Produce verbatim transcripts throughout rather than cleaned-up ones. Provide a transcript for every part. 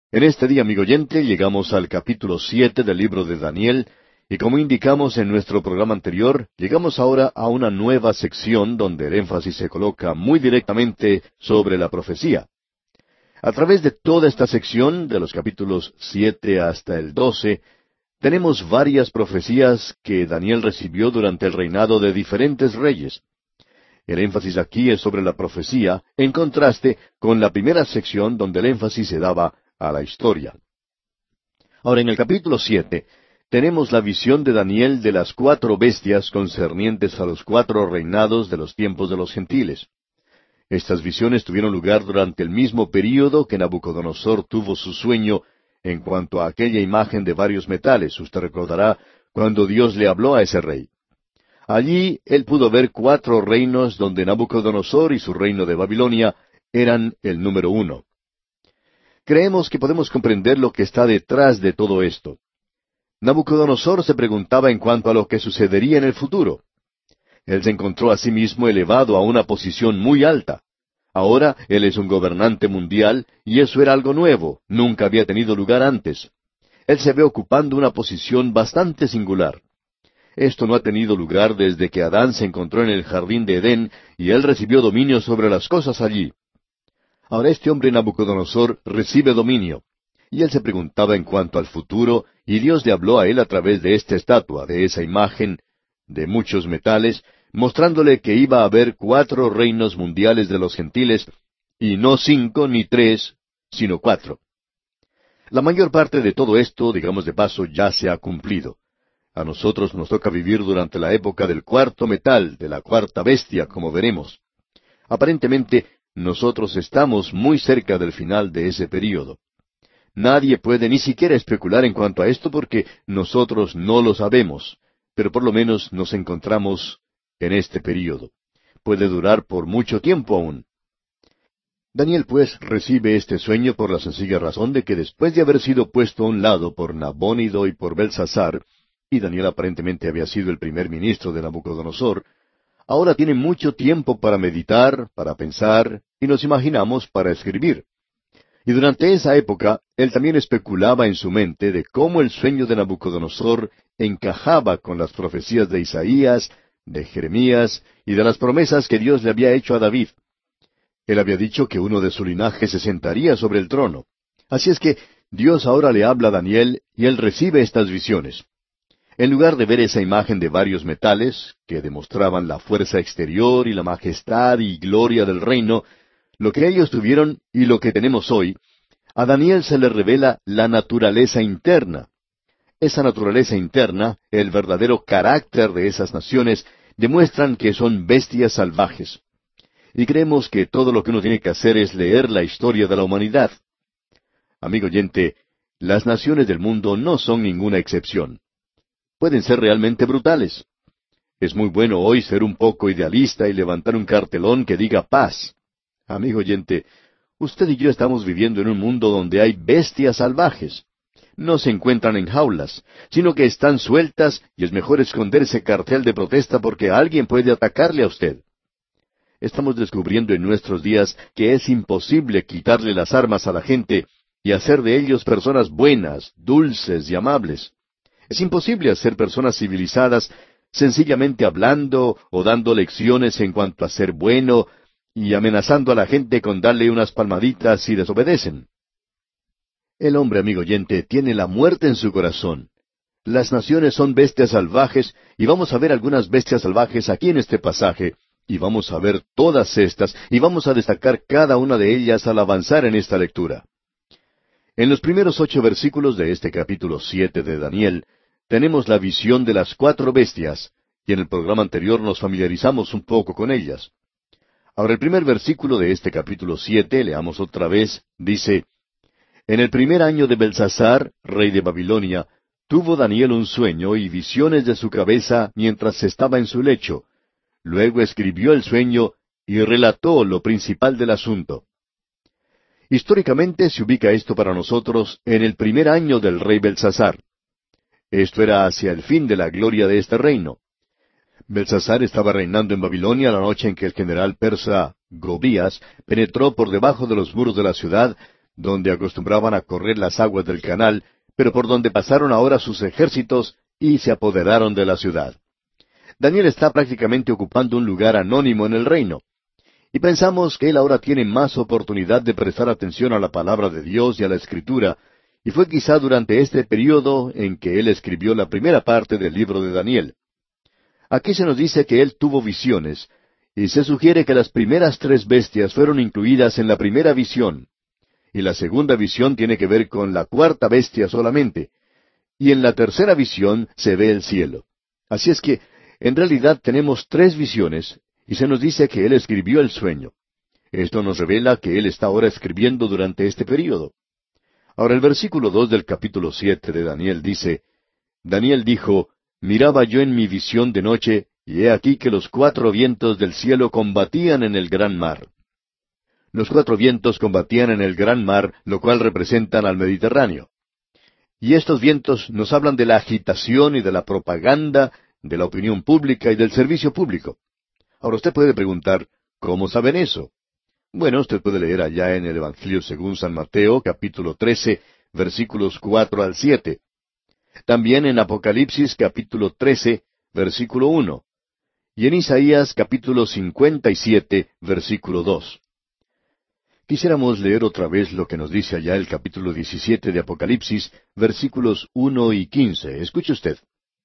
En este día, amigo oyente, llegamos al capítulo siete del libro de Daniel, y como indicamos en nuestro programa anterior, llegamos ahora a una nueva sección donde el énfasis se coloca muy directamente sobre la profecía. A través de toda esta sección, de los capítulos siete hasta el doce, tenemos varias profecías que Daniel recibió durante el reinado de diferentes reyes. El énfasis aquí es sobre la profecía, en contraste con la primera sección donde el énfasis se daba a la historia. Ahora, en el capítulo siete, tenemos la visión de Daniel de las cuatro bestias concernientes a los cuatro reinados de los tiempos de los gentiles. Estas visiones tuvieron lugar durante el mismo período que Nabucodonosor tuvo su sueño en cuanto a aquella imagen de varios metales. Usted recordará cuando Dios le habló a ese rey. Allí él pudo ver cuatro reinos donde Nabucodonosor y su reino de Babilonia eran el número uno. Creemos que podemos comprender lo que está detrás de todo esto. Nabucodonosor se preguntaba en cuanto a lo que sucedería en el futuro. Él se encontró a sí mismo elevado a una posición muy alta. Ahora él es un gobernante mundial y eso era algo nuevo, nunca había tenido lugar antes. Él se ve ocupando una posición bastante singular. Esto no ha tenido lugar desde que Adán se encontró en el jardín de Edén y él recibió dominio sobre las cosas allí. Ahora este hombre Nabucodonosor recibe dominio, y él se preguntaba en cuanto al futuro, y Dios le habló a él a través de esta estatua, de esa imagen, de muchos metales, mostrándole que iba a haber cuatro reinos mundiales de los gentiles, y no cinco ni tres, sino cuatro. La mayor parte de todo esto, digamos de paso, ya se ha cumplido. A nosotros nos toca vivir durante la época del cuarto metal, de la cuarta bestia, como veremos. Aparentemente, nosotros estamos muy cerca del final de ese período. Nadie puede ni siquiera especular en cuanto a esto porque nosotros no lo sabemos, pero por lo menos nos encontramos en este período. Puede durar por mucho tiempo aún. Daniel, pues, recibe este sueño por la sencilla razón de que después de haber sido puesto a un lado por Nabónido y por Belsasar, y Daniel aparentemente había sido el primer ministro de Nabucodonosor, ahora tiene mucho tiempo para meditar, para pensar, y nos imaginamos para escribir. Y durante esa época, él también especulaba en su mente de cómo el sueño de Nabucodonosor encajaba con las profecías de Isaías, de Jeremías y de las promesas que Dios le había hecho a David. Él había dicho que uno de su linaje se sentaría sobre el trono. Así es que Dios ahora le habla a Daniel y él recibe estas visiones. En lugar de ver esa imagen de varios metales, que demostraban la fuerza exterior y la majestad y gloria del reino, lo que ellos tuvieron y lo que tenemos hoy, a Daniel se le revela la naturaleza interna. Esa naturaleza interna, el verdadero carácter de esas naciones, demuestran que son bestias salvajes. Y creemos que todo lo que uno tiene que hacer es leer la historia de la humanidad. Amigo oyente, las naciones del mundo no son ninguna excepción. Pueden ser realmente brutales. Es muy bueno hoy ser un poco idealista y levantar un cartelón que diga paz. Amigo oyente, usted y yo estamos viviendo en un mundo donde hay bestias salvajes. No se encuentran en jaulas, sino que están sueltas y es mejor esconder ese cartel de protesta porque alguien puede atacarle a usted. Estamos descubriendo en nuestros días que es imposible quitarle las armas a la gente y hacer de ellos personas buenas, dulces y amables. Es imposible hacer personas civilizadas sencillamente hablando o dando lecciones en cuanto a ser bueno y amenazando a la gente con darle unas palmaditas si desobedecen. El hombre, amigo oyente, tiene la muerte en su corazón. Las naciones son bestias salvajes y vamos a ver algunas bestias salvajes aquí en este pasaje y vamos a ver todas estas y vamos a destacar cada una de ellas al avanzar en esta lectura. En los primeros ocho versículos de este capítulo siete de Daniel, tenemos la visión de las cuatro bestias, y en el programa anterior nos familiarizamos un poco con ellas. Ahora el primer versículo de este capítulo siete, leamos otra vez, dice, En el primer año de Belsasar, rey de Babilonia, tuvo Daniel un sueño y visiones de su cabeza mientras estaba en su lecho. Luego escribió el sueño y relató lo principal del asunto. Históricamente se ubica esto para nosotros en el primer año del rey Belsasar. Esto era hacia el fin de la gloria de este reino. Belsasar estaba reinando en Babilonia la noche en que el general persa Gobías penetró por debajo de los muros de la ciudad, donde acostumbraban a correr las aguas del canal, pero por donde pasaron ahora sus ejércitos y se apoderaron de la ciudad. Daniel está prácticamente ocupando un lugar anónimo en el reino. Y pensamos que él ahora tiene más oportunidad de prestar atención a la palabra de Dios y a la Escritura, y fue quizá durante este período en que él escribió la primera parte del libro de Daniel. Aquí se nos dice que él tuvo visiones, y se sugiere que las primeras tres bestias fueron incluidas en la primera visión, y la segunda visión tiene que ver con la cuarta bestia solamente, y en la tercera visión se ve el cielo. Así es que, en realidad tenemos tres visiones, y se nos dice que él escribió el sueño. Esto nos revela que él está ahora escribiendo durante este período. Ahora el versículo dos del capítulo siete de Daniel dice, Daniel dijo, Miraba yo en mi visión de noche, y he aquí que los cuatro vientos del cielo combatían en el gran mar. Los cuatro vientos combatían en el gran mar, lo cual representan al Mediterráneo. Y estos vientos nos hablan de la agitación y de la propaganda, de la opinión pública y del servicio público. Ahora usted puede preguntar, ¿cómo saben eso? Bueno, usted puede leer allá en el Evangelio según San Mateo, capítulo trece, versículos cuatro al siete. También en Apocalipsis, capítulo trece, versículo uno. Y en Isaías, capítulo cincuenta y siete, versículo dos. Quisiéramos leer otra vez lo que nos dice allá el capítulo diecisiete de Apocalipsis, versículos uno y quince. Escuche usted.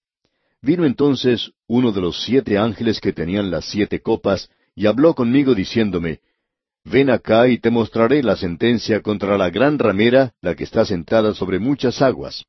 Vino entonces uno de los siete ángeles que tenían las siete copas, y habló conmigo diciéndome, Ven acá y te mostraré la sentencia contra la gran ramera, la que está sentada sobre muchas aguas.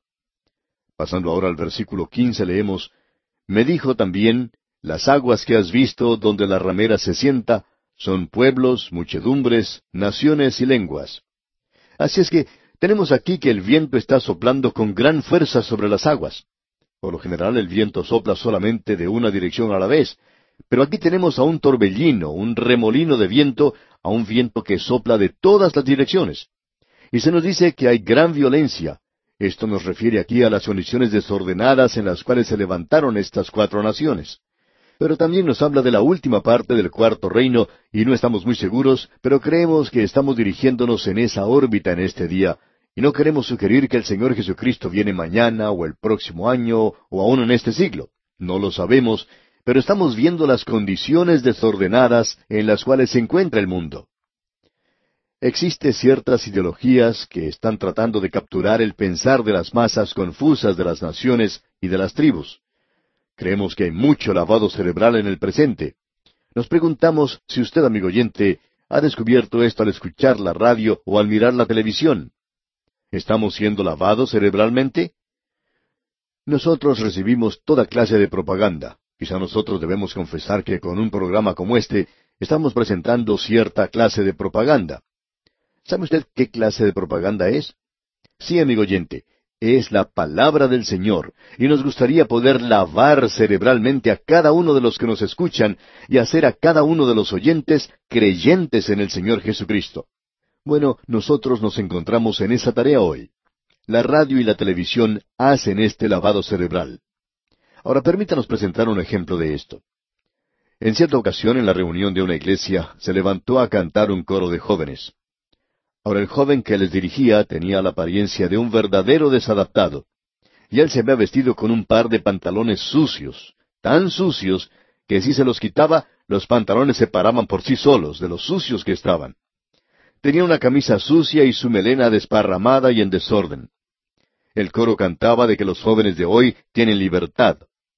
Pasando ahora al versículo quince leemos, Me dijo también, Las aguas que has visto donde la ramera se sienta, son pueblos, muchedumbres, naciones y lenguas. Así es que tenemos aquí que el viento está soplando con gran fuerza sobre las aguas. Por lo general el viento sopla solamente de una dirección a la vez, pero aquí tenemos a un torbellino, un remolino de viento, a un viento que sopla de todas las direcciones. Y se nos dice que hay gran violencia. Esto nos refiere aquí a las condiciones desordenadas en las cuales se levantaron estas cuatro naciones. Pero también nos habla de la última parte del cuarto reino, y no estamos muy seguros, pero creemos que estamos dirigiéndonos en esa órbita en este día, y no queremos sugerir que el Señor Jesucristo viene mañana o el próximo año o aún en este siglo. No lo sabemos, pero estamos viendo las condiciones desordenadas en las cuales se encuentra el mundo. Existen ciertas ideologías que están tratando de capturar el pensar de las masas confusas de las naciones y de las tribus. Creemos que hay mucho lavado cerebral en el presente. Nos preguntamos si usted, amigo oyente, ha descubierto esto al escuchar la radio o al mirar la televisión. ¿Estamos siendo lavados cerebralmente? Nosotros recibimos toda clase de propaganda. Quizá nosotros debemos confesar que con un programa como este estamos presentando cierta clase de propaganda. ¿Sabe usted qué clase de propaganda es? Sí, amigo oyente, es la palabra del Señor, y nos gustaría poder lavar cerebralmente a cada uno de los que nos escuchan y hacer a cada uno de los oyentes creyentes en el Señor Jesucristo. Bueno, nosotros nos encontramos en esa tarea hoy. La radio y la televisión hacen este lavado cerebral. Ahora permítanos presentar un ejemplo de esto. En cierta ocasión, en la reunión de una iglesia, se levantó a cantar un coro de jóvenes. Ahora el joven que les dirigía tenía la apariencia de un verdadero desadaptado, y él se había vestido con un par de pantalones sucios, tan sucios que si se los quitaba, los pantalones se paraban por sí solos de los sucios que estaban. Tenía una camisa sucia y su melena desparramada y en desorden. El coro cantaba de que los jóvenes de hoy tienen libertad.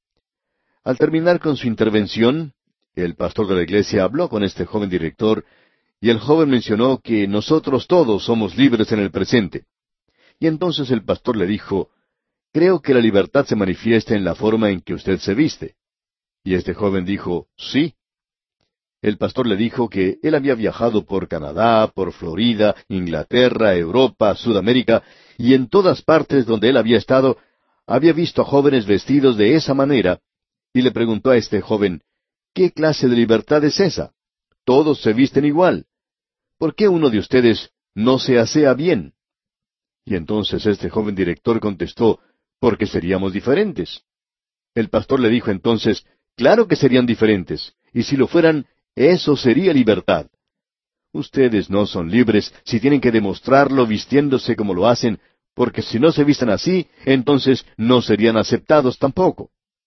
Al terminar con su intervención, el pastor de la iglesia habló con este joven director, y el joven mencionó que nosotros todos somos libres en el presente. Y entonces el pastor le dijo, «Creo que la libertad se manifiesta en la forma en que usted se viste». Y este joven dijo, «Sí». El pastor le dijo que él había viajado por Canadá, por Florida, Inglaterra, Europa, Sudamérica, y en todas partes donde él había estado, había visto a jóvenes vestidos de esa manera, y le preguntó a este joven, «¿Qué clase de libertad es esa? Todos se visten igual. ¿Por qué uno de ustedes no se asea bien?» Y entonces este joven director contestó, «Porque seríamos diferentes». El pastor le dijo entonces, «Claro que serían diferentes, y si lo fueran, eso sería libertad. Ustedes no son libres si tienen que demostrarlo vistiéndose como lo hacen, porque si no se visten así, entonces no serían aceptados tampoco.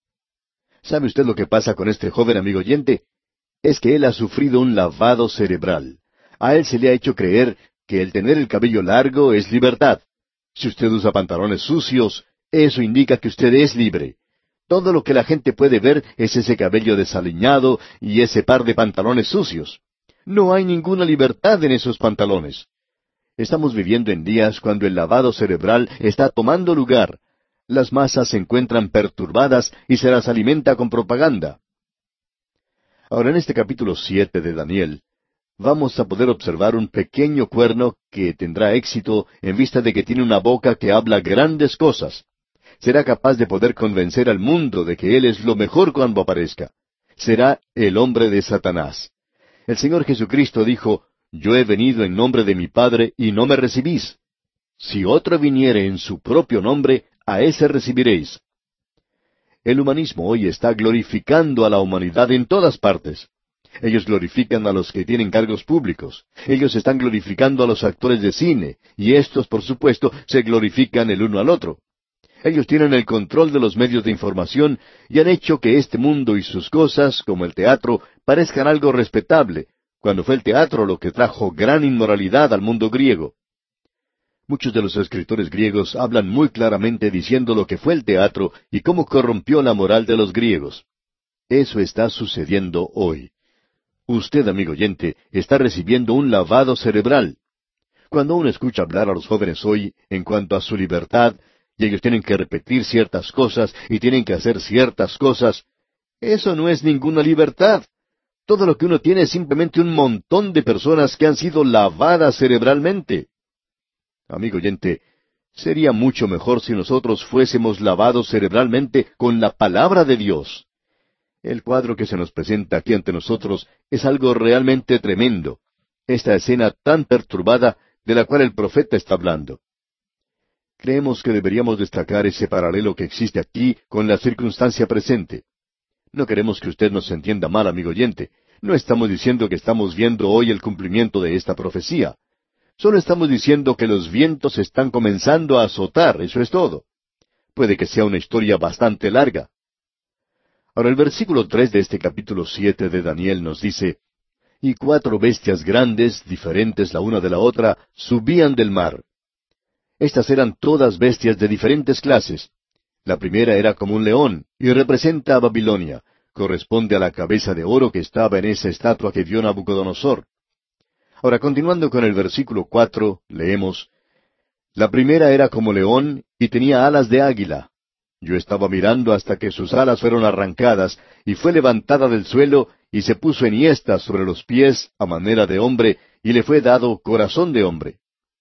¿Sabe usted lo que pasa con este joven amigo oyente? Es que él ha sufrido un lavado cerebral. A él se le ha hecho creer que el tener el cabello largo es libertad. Si usted usa pantalones sucios, eso indica que usted es libre. Todo lo que la gente puede ver es ese cabello desaliñado y ese par de pantalones sucios. No hay ninguna libertad en esos pantalones. Estamos viviendo en días cuando el lavado cerebral está tomando lugar. Las masas se encuentran perturbadas y se las alimenta con propaganda. Ahora, en este capítulo siete de Daniel, vamos a poder observar un pequeño cuerno que tendrá éxito en vista de que tiene una boca que habla grandes cosas. Será capaz de poder convencer al mundo de que él es lo mejor cuando aparezca. Será el hombre de Satanás. El Señor Jesucristo dijo, «Yo he venido en nombre de mi Padre y no me recibís. Si otro viniere en su propio nombre, a ese recibiréis». El humanismo hoy está glorificando a la humanidad en todas partes. Ellos glorifican a los que tienen cargos públicos. Ellos están glorificando a los actores de cine, y estos, por supuesto, se glorifican el uno al otro. Ellos tienen el control de los medios de información y han hecho que este mundo y sus cosas, como el teatro, parezcan algo respetable, cuando fue el teatro lo que trajo gran inmoralidad al mundo griego. Muchos de los escritores griegos hablan muy claramente diciendo lo que fue el teatro y cómo corrompió la moral de los griegos. Eso está sucediendo hoy. Usted, amigo oyente, está recibiendo un lavado cerebral. Cuando uno escucha hablar a los jóvenes hoy en cuanto a su libertad, y ellos tienen que repetir ciertas cosas y tienen que hacer ciertas cosas, eso no es ninguna libertad. Todo lo que uno tiene es simplemente un montón de personas que han sido lavadas cerebralmente. Amigo oyente, sería mucho mejor si nosotros fuésemos lavados cerebralmente con la palabra de Dios. El cuadro que se nos presenta aquí ante nosotros es algo realmente tremendo. Esta escena tan perturbada de la cual el profeta está hablando. Creemos que deberíamos destacar ese paralelo que existe aquí con la circunstancia presente. No queremos que usted nos entienda mal, amigo oyente. No estamos diciendo que estamos viendo hoy el cumplimiento de esta profecía. Solo estamos diciendo que los vientos están comenzando a azotar, eso es todo. Puede que sea una historia bastante larga. Ahora el versículo tres de este capítulo siete de Daniel nos dice, «Y cuatro bestias grandes, diferentes la una de la otra, subían del mar». Estas eran todas bestias de diferentes clases. La primera era como un león, y representa a Babilonia. Corresponde a la cabeza de oro que estaba en esa estatua que vio Nabucodonosor. Ahora, continuando con el versículo cuatro, leemos, «La primera era como león, y tenía alas de águila. Yo estaba mirando hasta que sus alas fueron arrancadas, y fue levantada del suelo, y se puso enhiesta sobre los pies, a manera de hombre, y le fue dado corazón de hombre».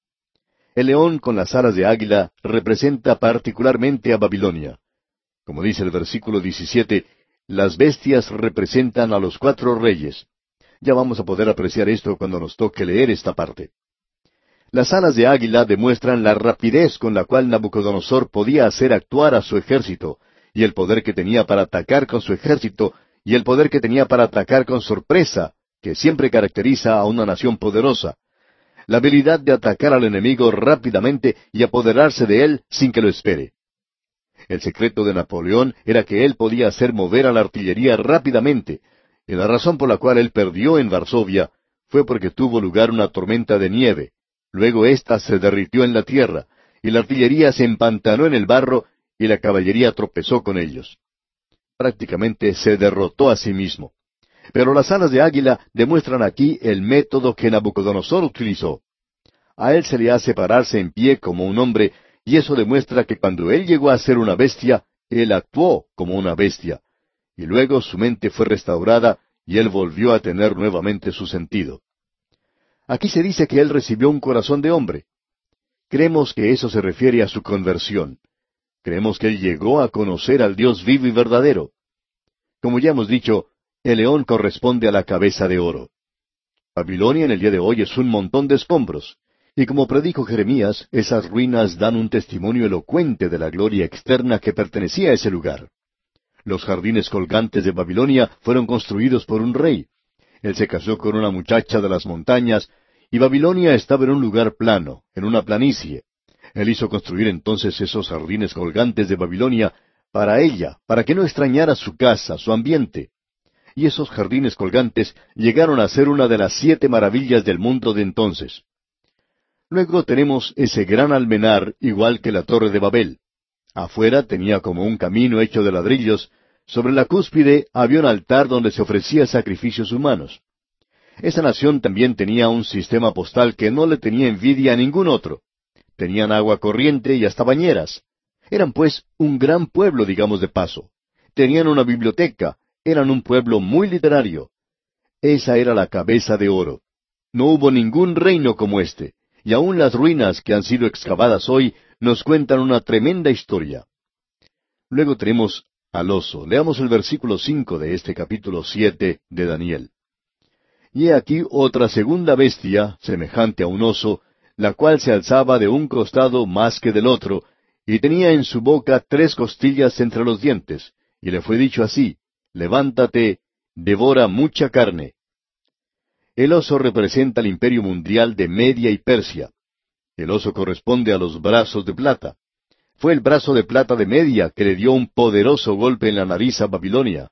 El león con las alas de águila representa particularmente a Babilonia. Como dice el versículo diecisiete, las bestias representan a los cuatro reyes. Ya vamos a poder apreciar esto cuando nos toque leer esta parte. Las alas de águila demuestran la rapidez con la cual Nabucodonosor podía hacer actuar a su ejército, y el poder que tenía para atacar con su ejército, y el poder que tenía para atacar con sorpresa, que siempre caracteriza a una nación poderosa. La habilidad de atacar al enemigo rápidamente y apoderarse de él sin que lo espere. El secreto de Napoleón era que él podía hacer mover a la artillería rápidamente, y la razón por la cual él perdió en Varsovia fue porque tuvo lugar una tormenta de nieve. Luego ésta se derritió en la tierra, y la artillería se empantanó en el barro, y la caballería tropezó con ellos. Prácticamente se derrotó a sí mismo. Pero las alas de águila demuestran aquí el método que Nabucodonosor utilizó. A él se le hace pararse en pie como un hombre, y eso demuestra que cuando él llegó a ser una bestia, él actuó como una bestia. Y luego su mente fue restaurada, y él volvió a tener nuevamente su sentido. Aquí se dice que él recibió un corazón de hombre. Creemos que eso se refiere a su conversión. Creemos que él llegó a conocer al Dios vivo y verdadero. Como ya hemos dicho, el león corresponde a la cabeza de oro. Babilonia en el día de hoy es un montón de escombros. Y como predijo Jeremías, esas ruinas dan un testimonio elocuente de la gloria externa que pertenecía a ese lugar. Los jardines colgantes de Babilonia fueron construidos por un rey. Él se casó con una muchacha de las montañas, y Babilonia estaba en un lugar plano, en una planicie. Él hizo construir entonces esos jardines colgantes de Babilonia para ella, para que no extrañara su casa, su ambiente. Y esos jardines colgantes llegaron a ser una de las siete maravillas del mundo de entonces. Luego tenemos ese gran almenar, igual que la Torre de Babel. Afuera tenía como un camino hecho de ladrillos. Sobre la cúspide había un altar donde se ofrecía sacrificios humanos. Esa nación también tenía un sistema postal que no le tenía envidia a ningún otro. Tenían agua corriente y hasta bañeras. Eran pues un gran pueblo, digamos de paso. Tenían una biblioteca, eran un pueblo muy literario. Esa era la cabeza de oro. No hubo ningún reino como este, y aun las ruinas que han sido excavadas hoy nos cuentan una tremenda historia. Luego tenemos al oso. Leamos el versículo cinco de este capítulo siete de Daniel. Y he aquí otra segunda bestia, semejante a un oso, la cual se alzaba de un costado más que del otro, y tenía en su boca tres costillas entre los dientes, y le fue dicho así: levántate, devora mucha carne. El oso representa el imperio mundial de Media y Persia. El oso corresponde a los brazos de plata. Fue el brazo de plata de Media que le dio un poderoso golpe en la nariz a Babilonia.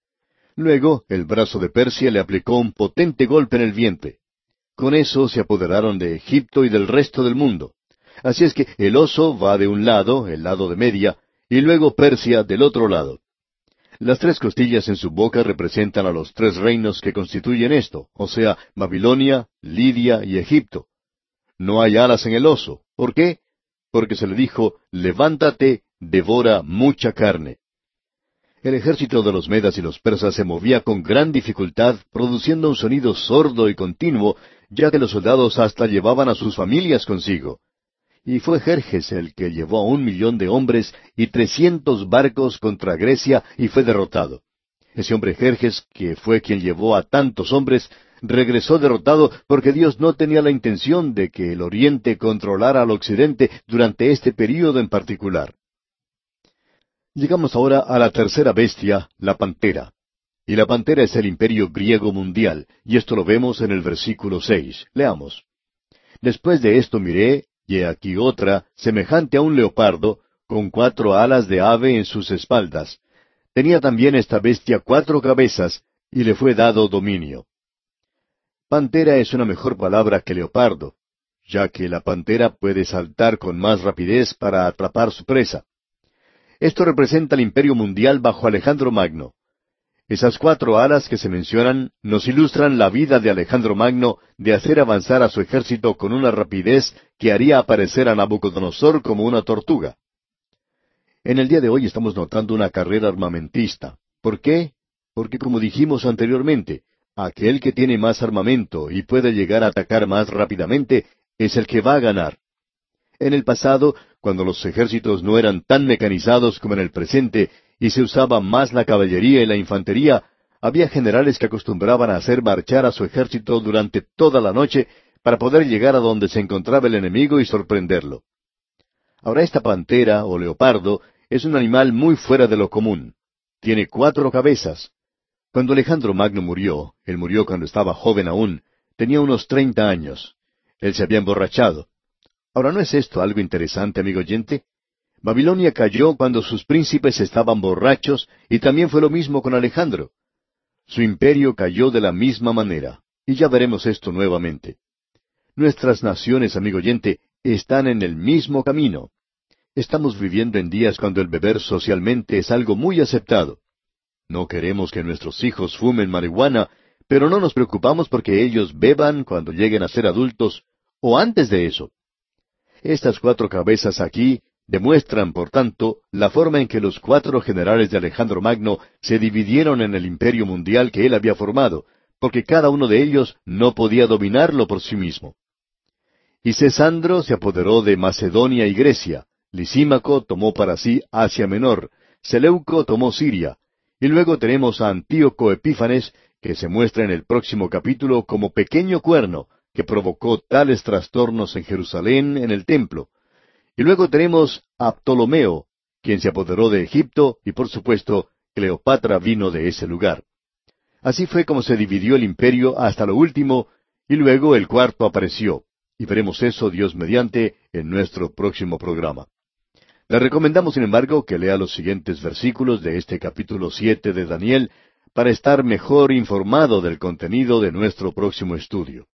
Luego, el brazo de Persia le aplicó un potente golpe en el vientre. Con eso se apoderaron de Egipto y del resto del mundo. Así es que el oso va de un lado, el lado de Media, y luego Persia del otro lado. Las tres costillas en su boca representan a los tres reinos que constituyen esto, o sea, Babilonia, Lidia y Egipto. No hay alas en el oso. ¿Por qué? Porque se le dijo: levántate, devora mucha carne. El ejército de los medas y los persas se movía con gran dificultad, produciendo un sonido sordo y continuo, ya que los soldados hasta llevaban a sus familias consigo. Y fue Jerjes el que llevó a un millón de hombres y trescientos barcos contra Grecia y fue derrotado. Ese hombre Jerjes, que fue quien llevó a tantos hombres, regresó derrotado porque Dios no tenía la intención de que el Oriente controlara al Occidente durante este período en particular. Llegamos ahora a la tercera bestia, la pantera. Y la pantera es el imperio griego mundial, y esto lo vemos en el versículo seis. Leamos. Después de esto miré, y he aquí otra, semejante a un leopardo, con cuatro alas de ave en sus espaldas. Tenía también esta bestia cuatro cabezas, y le fue dado dominio. Pantera es una mejor palabra que leopardo, ya que la pantera puede saltar con más rapidez para atrapar su presa. Esto representa el imperio mundial bajo Alejandro Magno. Esas cuatro alas que se mencionan nos ilustran la vida de Alejandro Magno de hacer avanzar a su ejército con una rapidez que haría aparecer a Nabucodonosor como una tortuga. En el día de hoy estamos notando una carrera armamentista. ¿Por qué? Porque, como dijimos anteriormente, aquel que tiene más armamento y puede llegar a atacar más rápidamente es el que va a ganar. En el pasado, cuando los ejércitos no eran tan mecanizados como en el presente y se usaba más la caballería y la infantería, había generales que acostumbraban a hacer marchar a su ejército durante toda la noche para poder llegar a donde se encontraba el enemigo y sorprenderlo. Ahora esta pantera o leopardo es un animal muy fuera de lo común. Tiene cuatro cabezas. Cuando Alejandro Magno murió, él murió cuando estaba joven aún, tenía unos treinta años. Él se había emborrachado. Ahora, ¿no es esto algo interesante, amigo oyente? Babilonia cayó cuando sus príncipes estaban borrachos, y también fue lo mismo con Alejandro. Su imperio cayó de la misma manera, y ya veremos esto nuevamente. Nuestras naciones, amigo oyente, están en el mismo camino. Estamos viviendo en días cuando el beber socialmente es algo muy aceptado. No queremos que nuestros hijos fumen marihuana, pero no nos preocupamos porque ellos beban cuando lleguen a ser adultos, o antes de eso. Estas cuatro cabezas aquí demuestran, por tanto, la forma en que los cuatro generales de Alejandro Magno se dividieron en el imperio mundial que él había formado, porque cada uno de ellos no podía dominarlo por sí mismo. Y Cesandro se apoderó de Macedonia y Grecia, Lisímaco tomó para sí Asia Menor, Seleuco tomó Siria, y luego tenemos a Antíoco Epífanes, que se muestra en el próximo capítulo como pequeño cuerno, que provocó tales trastornos en Jerusalén en el templo. Y luego tenemos a Ptolomeo, quien se apoderó de Egipto, y por supuesto, Cleopatra vino de ese lugar. Así fue como se dividió el imperio hasta lo último, y luego el cuarto apareció. Y veremos eso, Dios mediante, en nuestro próximo programa. Le recomendamos, sin embargo, que lea los siguientes versículos de este capítulo siete de Daniel para estar mejor informado del contenido de nuestro próximo estudio.